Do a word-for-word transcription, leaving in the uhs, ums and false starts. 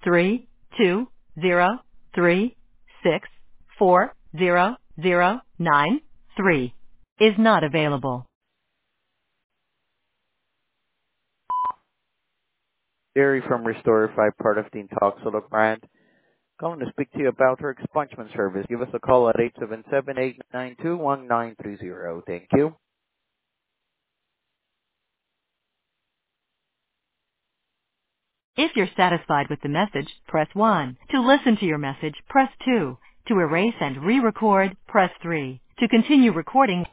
three two zero three six four zero zero nine three is not available. Gary from Restore Five, part of the Intoxilog brand. Calling to speak to you about our expungement service. Give us a call at eight seven seven, eight nine two, one nine three zero. Thank you. If you're satisfied with the message, press one. To listen to your message, press two. To erase and re-record, press three. To continue recording,